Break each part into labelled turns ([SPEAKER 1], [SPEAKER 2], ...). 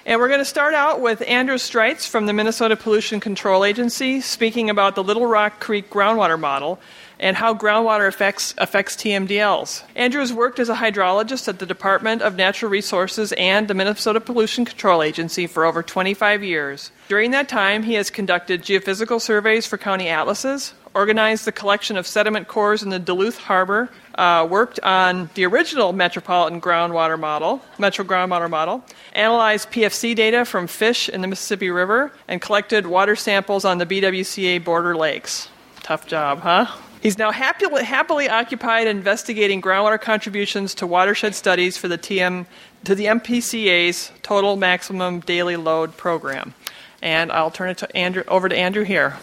[SPEAKER 1] And we're going to start out with Andrew Streitz from the Minnesota Pollution Control Agency speaking about the Little Rock Creek groundwater model and how groundwater affects TMDLs. Andrew has worked as a hydrologist at the Department of Natural Resources and the Minnesota Pollution Control Agency for over 25 years. During that time, he has conducted geophysical surveys for county atlases, organized the collection of sediment cores in the Duluth Harbor, worked on the original Metro Groundwater Model, analyzed PFC data from fish in the Mississippi River, and collected water samples on the BWCA border lakes. Tough job, huh? He's now happily occupied investigating groundwater contributions to watershed studies for the MPCA's Total Maximum Daily Load program. And I'll turn it to over to Andrew here.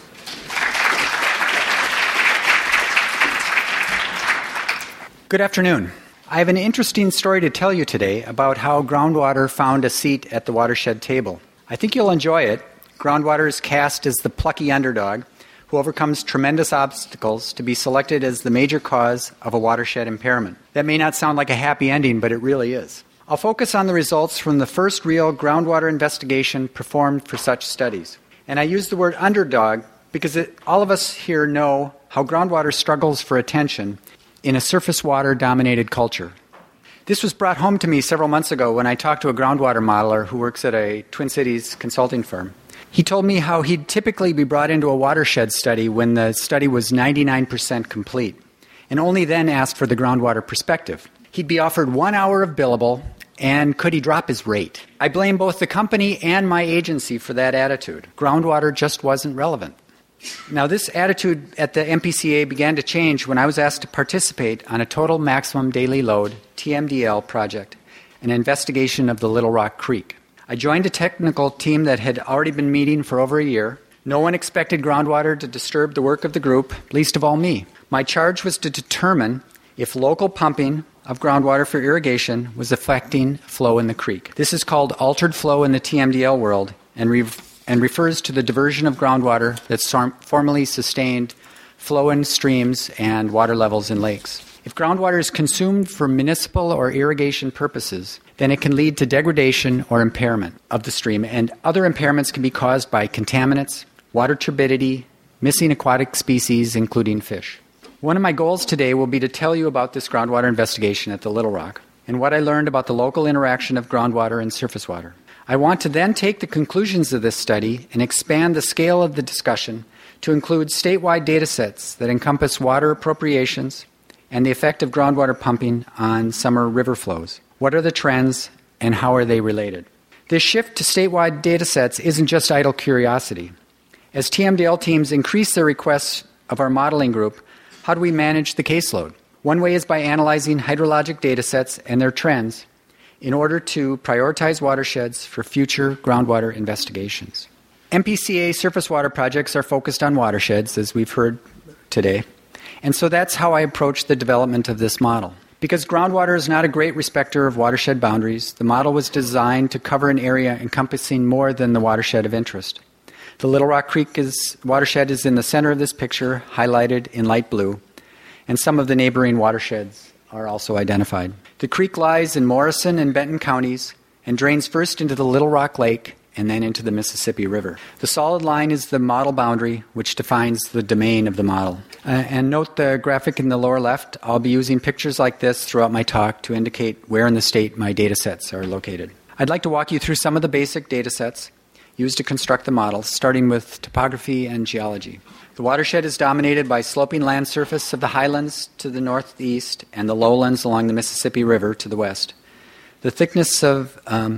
[SPEAKER 2] Good afternoon. I have an interesting story to tell you today about how groundwater found a seat at the watershed table. I think you'll enjoy it. Groundwater is cast as the plucky underdog who overcomes tremendous obstacles to be selected as the major cause of a watershed impairment. That may not sound like a happy ending, but it really is. I'll focus on the results from the first real groundwater investigation performed for such studies. And I use the word underdog because all of us here know how groundwater struggles for attention in a surface water-dominated culture. This was brought home to me several months ago when I talked to a groundwater modeler who works at a Twin Cities consulting firm. He told me how he'd typically be brought into a watershed study when the study was 99% complete, and only then asked for the groundwater perspective. He'd be offered 1 hour of billable, and could he drop his rate? I blame both the company and my agency for that attitude. Groundwater just wasn't relevant. Now, this attitude at the MPCA began to change when I was asked to participate on a Total Maximum Daily Load, TMDL project, an investigation of the Little Rock Creek. I joined a technical team that had already been meeting for over a year. No one expected groundwater to disturb the work of the group, least of all me. My charge was to determine if local pumping of groundwater for irrigation was affecting flow in the creek. This is called altered flow in the TMDL world and refers to the diversion of groundwater that's formerly sustained flow in streams and water levels in lakes. If groundwater is consumed for municipal or irrigation purposes, then it can lead to degradation or impairment of the stream, and other impairments can be caused by contaminants, water turbidity, missing aquatic species, including fish. One of my goals today will be to tell you about this groundwater investigation at the Little Rock and what I learned about the local interaction of groundwater and surface water. I want to then take the conclusions of this study and expand the scale of the discussion to include statewide data sets that encompass water appropriations and the effect of groundwater pumping on summer river flows. What are the trends and how are they related? This shift to statewide data sets isn't just idle curiosity. As TMDL teams increase their requests of our modeling group, how do we manage the caseload? One way is by analyzing hydrologic data sets and their trends in order to prioritize watersheds for future groundwater investigations. MPCA surface water projects are focused on watersheds, as we've heard today, and so that's how I approached the development of this model. Because groundwater is not a great respecter of watershed boundaries, the model was designed to cover an area encompassing more than the watershed of interest. The Little Rock Creek watershed is in the center of this picture, highlighted in light blue, and some of the neighboring watersheds are also identified. The creek lies in Morrison and Benton counties and drains first into the Little Rock Lake and then into the Mississippi River. The solid line is the model boundary, which defines the domain of the model. And note the graphic in the lower left. I'll be using pictures like this throughout my talk to indicate where in the state my data sets are located. I'd like to walk you through some of the basic data sets used to construct the model, starting with topography and geology. The watershed is dominated by sloping land surface of the highlands to the northeast and the lowlands along the Mississippi River to the west. The thickness of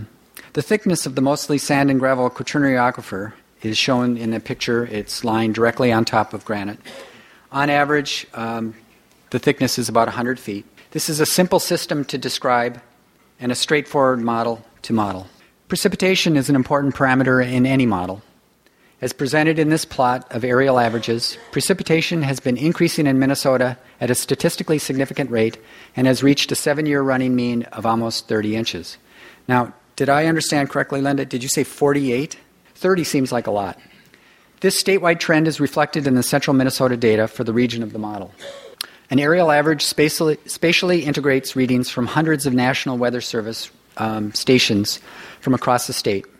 [SPEAKER 2] the mostly sand and gravel Quaternary Aquifer is shown in a picture. It's lying directly on top of granite. On average, the thickness is about 100 feet. This is a simple system to describe and a straightforward model to model. Precipitation is an important parameter in any model. As presented in this plot of aerial averages, precipitation has been increasing in Minnesota at a statistically significant rate and has reached a 7-year running mean of almost 30 inches. Now, did I understand correctly, Linda? Did you say 48? 30 seems like a lot. This statewide trend is reflected in the central Minnesota data for the region of the model. An aerial average spatially integrates readings from hundreds of National Weather Service stations from across the state.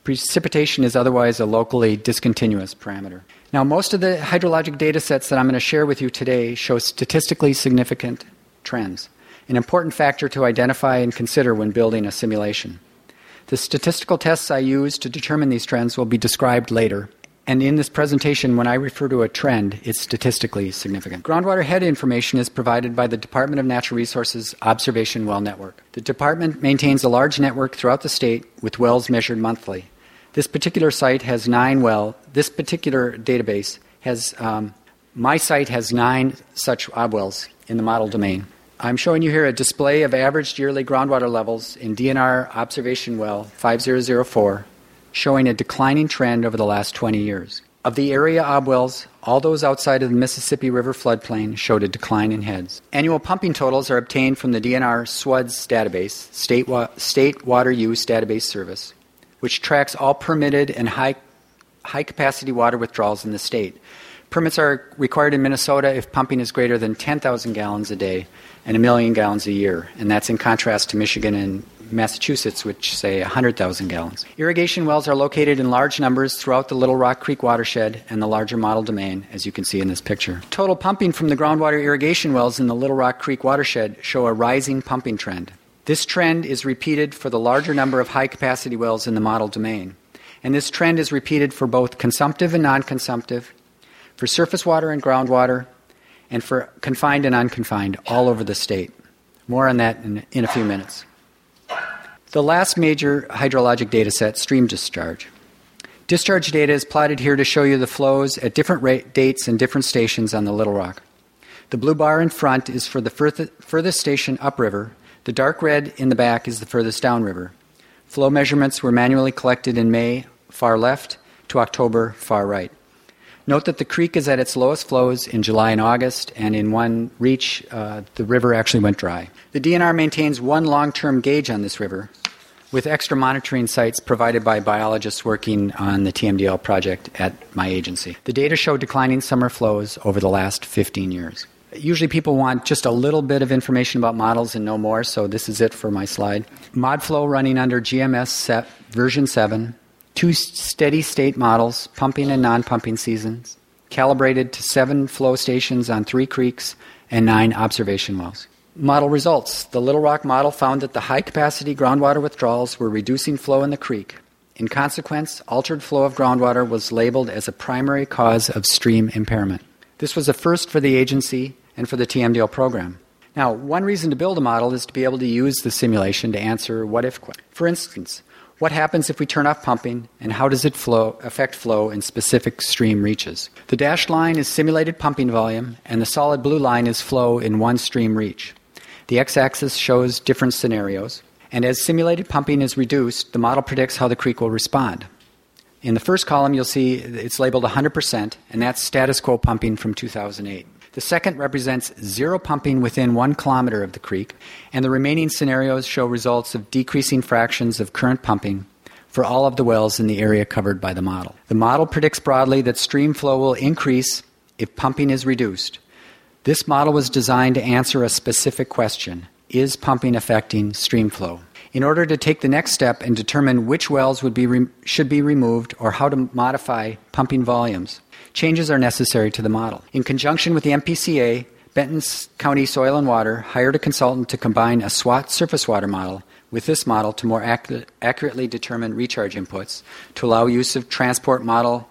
[SPEAKER 2] Precipitation is otherwise a locally discontinuous parameter. Now, most of the hydrologic data sets that I'm going to share with you today show statistically significant trends, an important factor to identify and consider when building a simulation. The statistical tests I use to determine these trends will be described later. And in this presentation, when I refer to a trend, it's statistically significant. Groundwater head information is provided by the Department of Natural Resources Observation Well Network. The department maintains a large network throughout the state with wells measured monthly. This particular site has 9 wells. This particular database has, my site has 9 such wells in the model domain. I'm showing you here a display of averaged yearly groundwater levels in DNR Observation Well 5004, showing a declining trend over the last 20 years. Of the area obwells, all those outside of the Mississippi River floodplain showed a decline in heads. Annual pumping totals are obtained from the DNR SWUDS database, State Water Use Database Service, which tracks all permitted and high-capacity water withdrawals in the state. Permits are required in Minnesota if pumping is greater than 10,000 gallons a day and 1 million gallons a year, and that's in contrast to Michigan and Massachusetts, which say 100,000 gallons. Irrigation wells are located in large numbers throughout the Little Rock Creek watershed and the larger model domain, as you can see in this picture. Total pumping from the groundwater irrigation wells in the Little Rock Creek watershed show a rising pumping trend. This trend is repeated for the larger number of high-capacity wells in the model domain, and this trend is repeated for both consumptive and non-consumptive, for surface water and groundwater, and for confined and unconfined all over the state. More on that in a few minutes. The last major hydrologic data set, stream discharge. Discharge data is plotted here to show you the flows at different dates and different stations on the Little Rock. The blue bar in front is for the furthest station upriver. The dark red in the back is the furthest downriver. Flow measurements were manually collected in May, far left, to October, far right. Note that the creek is at its lowest flows in July and August, and in one reach, the river actually went dry. The DNR maintains one long-term gauge on this river, with extra monitoring sites provided by biologists working on the TMDL project at my agency. The data show declining summer flows over the last 15 years. Usually people want just a little bit of information about models and no more, so this is it for my slide. Mod flow running under GMS version 7. 2 steady state models, pumping and non-pumping seasons, calibrated to 7 flow stations on 3 creeks and 9 observation wells. Model results. The Little Rock model found that the high-capacity groundwater withdrawals were reducing flow in the creek. In consequence, altered flow of groundwater was labeled as a primary cause of stream impairment. This was a first for the agency and for the TMDL program. Now, one reason to build a model is to be able to use the simulation to answer what-if questions. For instance, what happens if we turn off pumping, and how does it affect flow in specific stream reaches? The dashed line is simulated pumping volume, and the solid blue line is flow in one stream reach. The x-axis shows different scenarios, and as simulated pumping is reduced, the model predicts how the creek will respond. In the first column, you'll see it's labeled 100%, and that's status quo pumping from 2008. The second represents 0 pumping within 1 kilometer of the creek, and the remaining scenarios show results of decreasing fractions of current pumping for all of the wells in the area covered by the model. The model predicts broadly that stream flow will increase if pumping is reduced. This model was designed to answer a specific question: is pumping affecting stream flow? In order to take the next step and determine which wells should be removed or how to modify pumping volumes, changes are necessary to the model. In conjunction with the MPCA, Benton County Soil and Water hired a consultant to combine a SWAT surface water model with this model to more accurately determine recharge inputs, to allow use of the transport model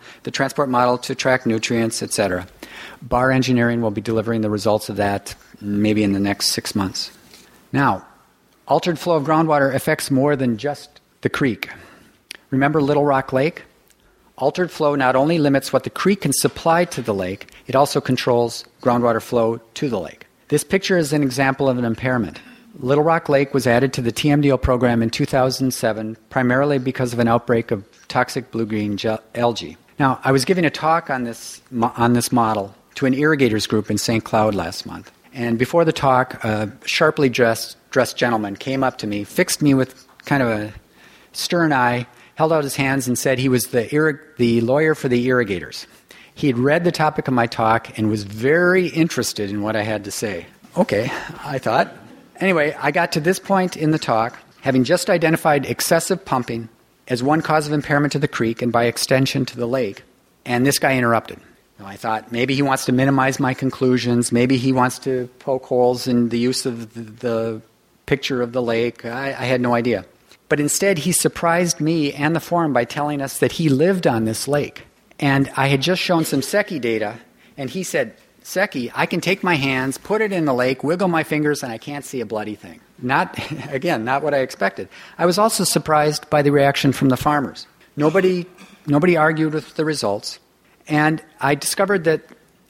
[SPEAKER 2] to track nutrients, etc. Bar Engineering will be delivering the results of that maybe in the next 6 months. Now, altered flow of groundwater affects more than just the creek. Remember Little Rock Lake? Altered flow not only limits what the creek can supply to the lake, it also controls groundwater flow to the lake. This picture is an example of an impairment. Little Rock Lake was added to the TMDL program in 2007, primarily because of an outbreak of toxic blue-green algae. Now, I was giving a talk on this model to an irrigators group in St. Cloud last month. And before the talk, a sharply dressed gentleman came up to me, fixed me with kind of a stern eye, held out his hands and said he was the lawyer for the irrigators. He had read the topic of my talk and was very interested in what I had to say. Okay, I thought. Anyway, I got to this point in the talk, having just identified excessive pumping as one cause of impairment to the creek and by extension to the lake. And this guy interrupted. Now, I thought maybe he wants to minimize my conclusions. Maybe he wants to poke holes in the use of the picture of the lake. I had no idea. But instead, he surprised me and the forum by telling us that he lived on this lake. And I had just shown some Secchi data, and he said, Secchi, I can take my hands, put it in the lake, wiggle my fingers, and I can't see a bloody thing. Not what I expected. I was also surprised by the reaction from the farmers. Nobody argued with the results. And I discovered that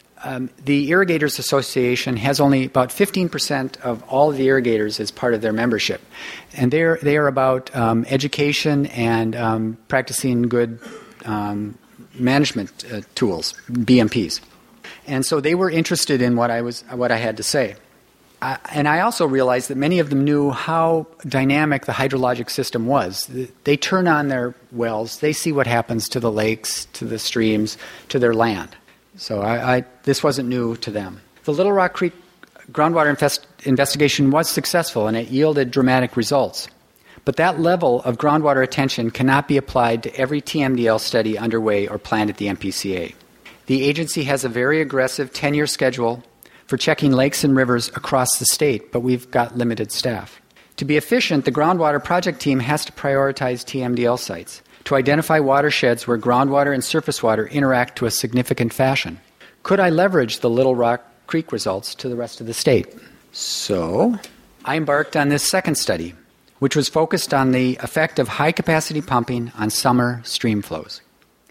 [SPEAKER 2] the Irrigators Association has only about 15% of all of the irrigators as part of their membership. And they are about education and practicing good management tools, BMPs. And so they were interested in what I had to say. And I also realized that many of them knew how dynamic the hydrologic system was. They turn on their wells, they see what happens to the lakes, to the streams, to their land. So this wasn't new to them. The Little Rock Creek groundwater investigation was successful, and it yielded dramatic results. But that level of groundwater attention cannot be applied to every TMDL study underway or planned at the MPCA. The agency has a very aggressive 10-year schedule for checking lakes and rivers across the state, but we've got limited staff. To be efficient, the groundwater project team has to prioritize TMDL sites to identify watersheds where groundwater and surface water interact to a significant fashion. Could I leverage the Little Rock Creek results to the rest of the state? So I embarked on this second study, which was focused on the effect of high-capacity pumping on summer stream flows.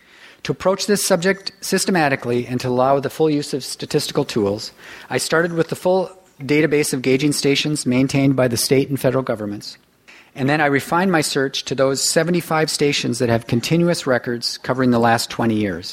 [SPEAKER 2] To approach this subject systematically and to allow the full use of statistical tools, I started with the full database of gauging stations maintained by the state and federal governments. And then I refined my search to those 75 stations that have continuous records covering the last 20 years.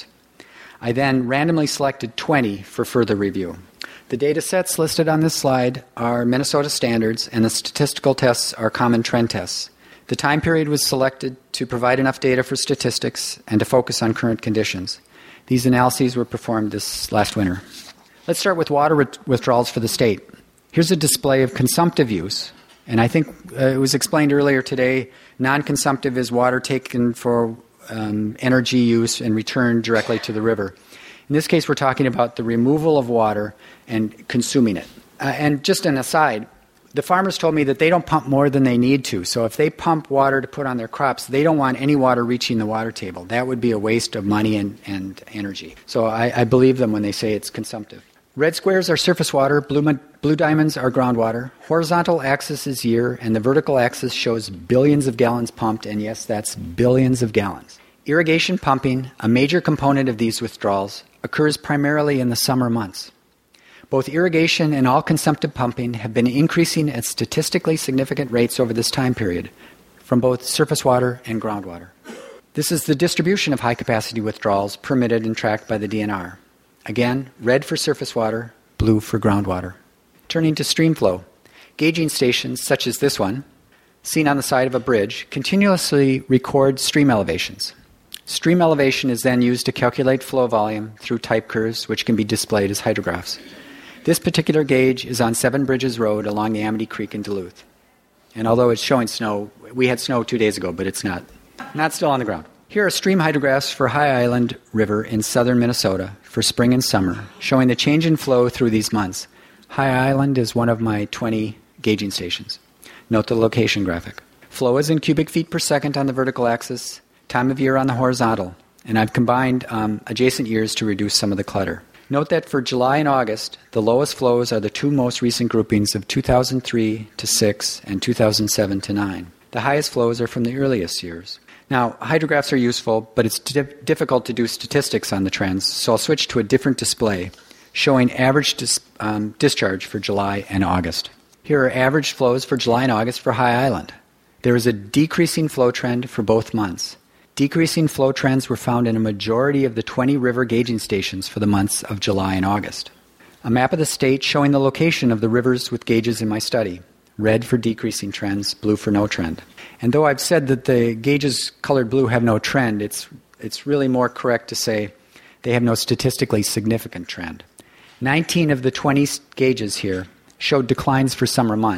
[SPEAKER 2] I then randomly selected 20 for further review. The data sets listed on this slide are Minnesota standards, and the statistical tests are common trend tests. The time period was selected to provide enough data for statistics and to focus on current conditions. These analyses were performed this last winter. Let's start with water withdrawals for the state. Here's a display of consumptive use. And I think it was explained earlier today, non-consumptive is water taken for energy use and returned directly to the river. In this case, we're talking about the removal of water and consuming it. And just an aside, the farmers told me that they don't pump more than they need to. So if they pump water to put on their crops, they don't want any water reaching the water table. That would be a waste of money and energy. So I believe them when they say it's consumptive. Red squares are surface water, blue diamonds are groundwater. Horizontal axis is year, and the vertical axis shows billions of gallons pumped, and yes, that's billions of gallons. Irrigation pumping, a major component of these withdrawals, occurs primarily in the summer months. Both irrigation and all consumptive pumping have been increasing at statistically significant rates over this time period, from both surface water and groundwater. This is the distribution of high-capacity withdrawals permitted and tracked by the DNR. Again, red for surface water, blue for groundwater. Turning to stream flow, gauging stations such as this one, seen on the side of a bridge, continuously record stream elevations. Stream elevation is then used to calculate flow volume through type curves, which can be displayed as hydrographs. This particular gauge is on Seven Bridges Road along the Amity Creek in Duluth. And although it's showing snow, we had snow 2 days ago, but it's not still on the ground. Here are stream hydrographs for High Island River in southern Minnesota for spring and summer, showing the change in flow through these months. High Island is one of my 20 gauging stations. Note the location graphic. Flow is in cubic feet per second on the vertical axis, time of year on the horizontal, and I've combined adjacent years to reduce some of the clutter. Note that for July and August, the lowest flows are the two most recent groupings of 2003 to 6 and 2007 to 9. The highest flows are from the earliest years. Now, hydrographs are useful, but it's difficult to do statistics on the trends, so I'll switch to a different display showing average discharge for July and August. Here are average flows for July and August for High Island. There is a decreasing flow trend for both months. Decreasing flow trends were found in a majority of the 20 river gauging stations for the months of July and August. A map of the state showing the location of the rivers with gauges in my study. Red for decreasing trends, blue for no trend. And though I've said that the gauges colored blue have no trend, it's really more correct to say they have no statistically significant trend. 19 of the 20 gauges here showed declines for summer months.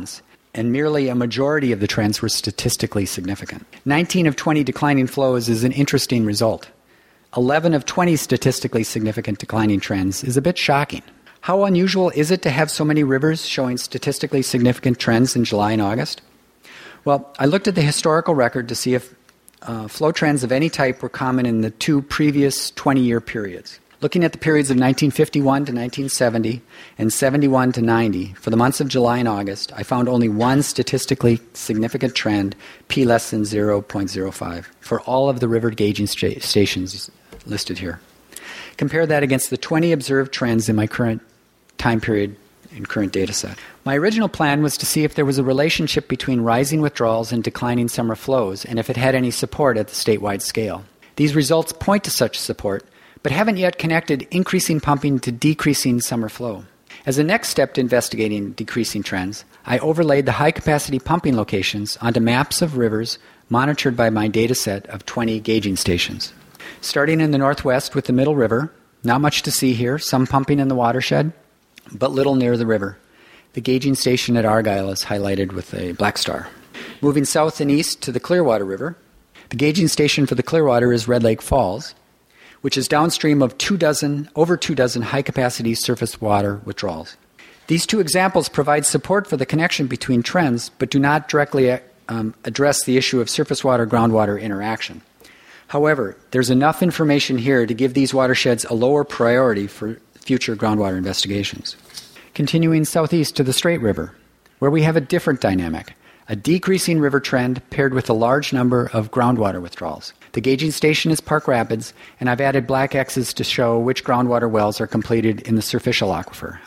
[SPEAKER 2] and merely a majority of the trends were statistically significant. 19 of 20 declining flows is an interesting result. 11 of 20 statistically significant declining trends is a bit shocking. How unusual is it to have so many rivers showing statistically significant trends in July and August? Well, I looked at the historical record to see if flow trends of any type were common in the two previous 20-year periods. Looking at the periods of 1951 to 1970 and 71 to 90, for the months of July and August, I found only one statistically significant trend, p less than 0.05, for all of the river gauging stations listed here. Compare that against the 20 observed trends in my current time period and current data set. My original plan was to see if there was a relationship between rising withdrawals and declining summer flows, and if it had any support at the statewide scale. These results point to such support, but haven't yet connected increasing pumping to decreasing summer flow. As a next step to investigating decreasing trends, I overlaid the high-capacity pumping locations onto maps of rivers monitored by my data set of 20 gauging stations. Starting in the northwest with the Middle River, not much to see here, some pumping in the watershed, but little near the river. The gauging station at Argyle is highlighted with a black star. Moving south and east to the Clearwater River, the gauging station for the Clearwater is Red Lake Falls, which is downstream of over 24 high-capacity surface water withdrawals. These two examples provide support for the connection between trends, but do not directly address the issue of surface water-groundwater interaction. However, there's enough information here to give these watersheds a lower priority for future groundwater investigations. Continuing southeast to the Straight River, where we have a different dynamic, a decreasing river trend paired with a large number of groundwater withdrawals. The gauging station is Park Rapids, and I've added black X's to show which groundwater wells are completed in the superficial aquifer.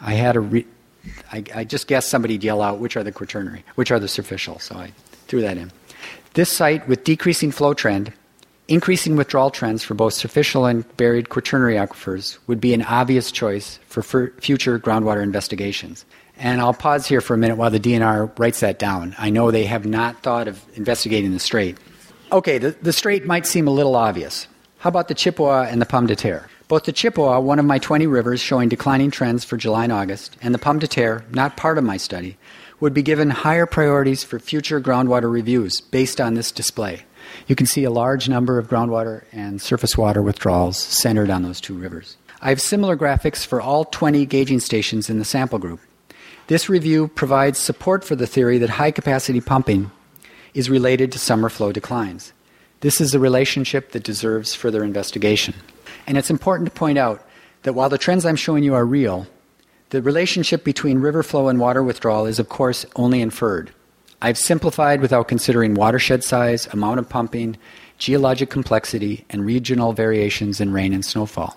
[SPEAKER 2] I just guessed somebody'd yell out, which are the quaternary, which are the superficial, so I threw that in. This site with decreasing flow trend, increasing withdrawal trends for both superficial and buried quaternary aquifers would be an obvious choice for future groundwater investigations. And I'll pause here for a minute while the DNR writes that down. I know they have not thought of investigating the Strait. Okay, the Strait might seem a little obvious. How about the Chippewa and the Pomme de Terre? Both the Chippewa, one of my 20 rivers showing declining trends for July and August, and the Pomme de Terre, not part of my study, would be given higher priorities for future groundwater reviews based on this display. You can see a large number of groundwater and surface water withdrawals centered on those two rivers. I have similar graphics for all 20 gauging stations in the sample group. This review provides support for the theory that high-capacity pumping is related to summer flow declines. This is a relationship that deserves further investigation. And it's important to point out that while the trends I'm showing you are real, the relationship between river flow and water withdrawal is, of course, only inferred. I've simplified without considering watershed size, amount of pumping, geologic complexity, and regional variations in rain and snowfall.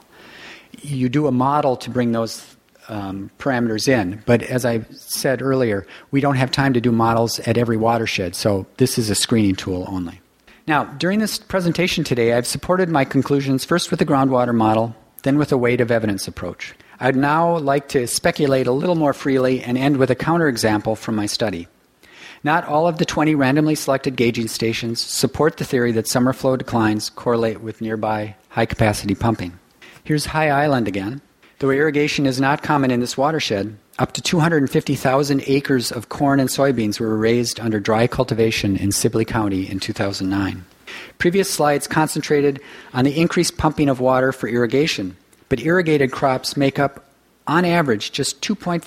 [SPEAKER 2] You do a model to bring those parameters in, but as I said earlier, we don't have time to do models at every watershed, so this is a screening tool only. Now, during this presentation today, I've supported my conclusions first with the groundwater model, then with a weight of evidence approach. I'd now like to speculate a little more freely and end with a counterexample from my study. Not all of the 20 randomly selected gauging stations support the theory that summer flow declines correlate with nearby high-capacity pumping. Here's High Island again. Though irrigation is not common in this watershed, up to 250,000 acres of corn and soybeans were raised under dry cultivation in Sibley County in 2009. Previous slides concentrated on the increased pumping of water for irrigation, but irrigated crops make up, on average, just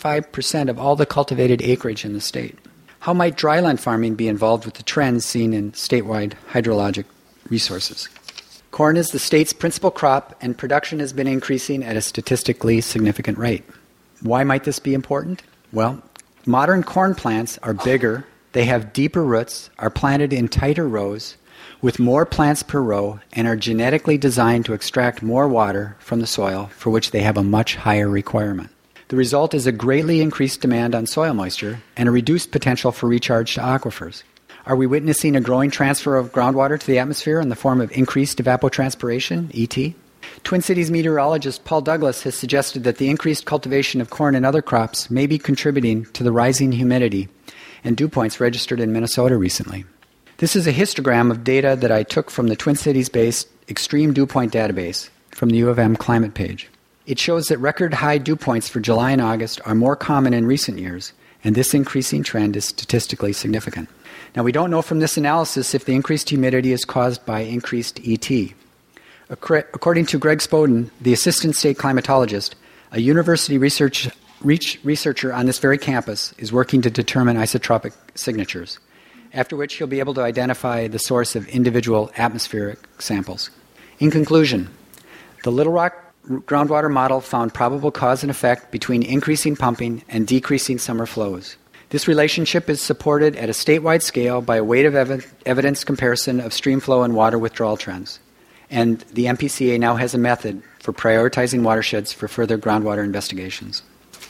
[SPEAKER 2] 2.5% of all the cultivated acreage in the state. How might dryland farming be involved with the trends seen in statewide hydrologic resources? Corn is the state's principal crop, and production has been increasing at a statistically significant rate. Why might this be important? Well, modern corn plants are bigger, they have deeper roots, are planted in tighter rows, with more plants per row, and are genetically designed to extract more water from the soil, for which they have a much higher requirement. The result is a greatly increased demand on soil moisture and a reduced potential for recharge to aquifers. Are we witnessing a growing transfer of groundwater to the atmosphere in the form of increased evapotranspiration, ET? Twin Cities meteorologist Paul Douglas has suggested that the increased cultivation of corn and other crops may be contributing to the rising humidity and dew points registered in Minnesota recently. This is a histogram of data that I took from the Twin Cities-based Extreme Dew Point database from the U of M climate page. It shows that record high dew points for July and August are more common in recent years, and this increasing trend is statistically significant. Now, we don't know from this analysis if the increased humidity is caused by increased ET. According to Greg Spoden, the assistant state climatologist, a university researcher on this very campus is working to determine isotropic signatures, after which he'll be able to identify the source of individual atmospheric samples. In conclusion, the Little Rock groundwater model found probable cause and effect between increasing pumping and decreasing summer flows. This relationship is supported at a statewide scale by a weight of evidence comparison of stream flow and water withdrawal trends. And the MPCA now has a method for prioritizing watersheds for further groundwater investigations.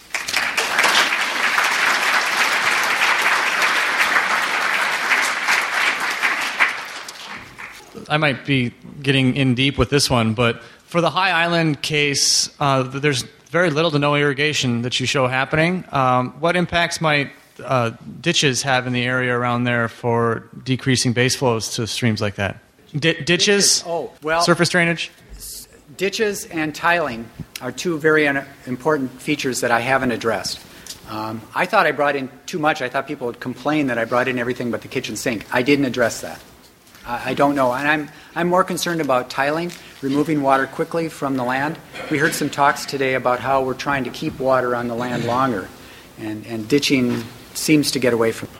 [SPEAKER 3] I might be getting in deep with this one, but for the High Island case, there's very little to no irrigation that you show happening. What impacts might ditches have in the area around there for decreasing base flows to streams like that? Ditches?
[SPEAKER 2] Oh, well,
[SPEAKER 3] surface drainage?
[SPEAKER 2] Ditches and tiling are two very important features that I haven't addressed. I thought I brought in too much. I thought people would complain that I brought in everything but the kitchen sink. I didn't address that. I don't know. And I'm more concerned about tiling, removing water quickly from the land. We heard some talks today about how we're trying to keep water on the land longer, and ditching seems to get away from